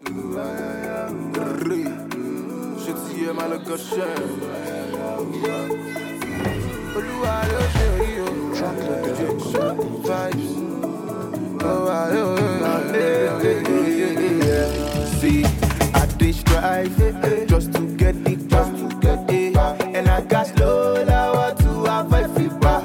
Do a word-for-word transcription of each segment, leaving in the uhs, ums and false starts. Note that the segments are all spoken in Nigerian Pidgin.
Je t'y aime à le gaucher. Olúwa ló ṣe yìí o. Vibes. Oh, ah, oh, ah, eh, eh, eh, eh. See, I did strive eh, just to get the back, eh, and I got slow now to avoid feedback.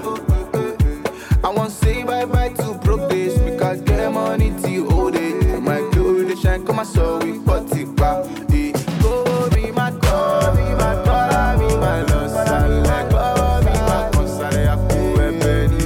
I won't say bye bye to broke days because get money till old age. My glory they shine, come my soul we put it back. Eh, go be my God, be my God, be my Lord, like go be my console, I feel ready.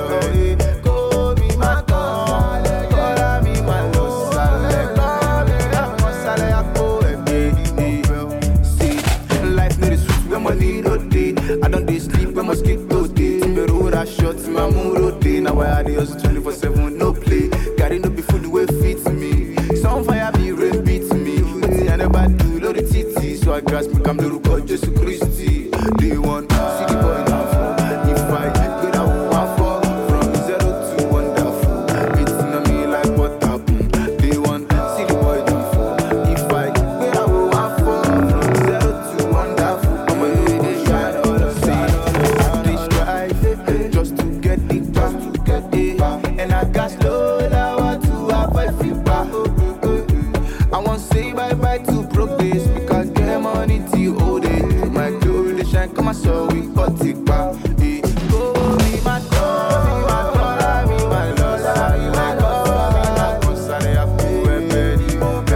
Go be my God, God be my Lord, like go be my console, I feel ready. See, life need a switch when money no day. I don't dey sleep when mosquito day. The road I short, my mood day. Now I dey hustle twenty-four seven, no play. Gotta no be food way fit me. Some fire be rain beat me. I never do load the T T, so I grasp me come little God Jesus Christ. They want see the boy now for. If I get out one fall from zero to wonderful, it's not me like what happened. They want see the boy now for. If I get out one fall from zero to wonderful, I'm a little shine all the same. I did strive just to get the back, eh, and I got slow now to avoid feedback. I won't say bye bye to broke days because get money till old age. My glory they shine, come my soul we got it back. Eh, go be my God, be my God, be my Lord, be my God, be my console, I feel ready.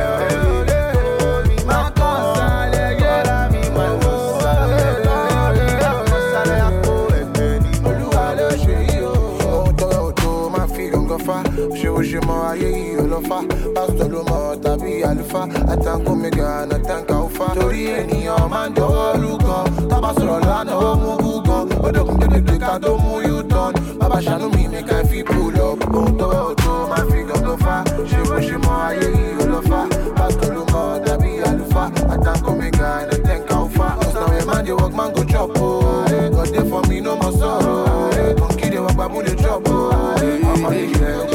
Go be my console, God, be my Lord, God be my console, I feel ready. Olúwa ló ṣe yìí o. Ohun tọrọ òtó máa fi gàngàn fa. Ṣé o ṣe mọ ayé yìí ò lọ fa? Pásítọ̀ ló mọ̀ tàbí àlùfáà. Àtàǹkó mẹ́gà àtàǹkà òfa. Torí ènìyàn máa ń jọwọ́ rú gan. Tábà sọ̀rọ̀ lánàá ó mú bú gan. Ó dókun dédé ká tó mú U-turn. Bàbá ṣàánú mi ní ká fi pull up. Ohun tọrọ òtó máa fi gàngàn fa. Ṣé o ṣe mọ ayé yìí ò lọ fa? Pásítọ̀ ló mọ̀ tàbí àlùfáà. Àtàǹkó mẹ́gà àtàǹkà òfa. Cause now a man dey work, man go chop o. God dey for me, no more sorrow. Monkey dey work, baboon dey chop o. Ọmọ yìí yẹ.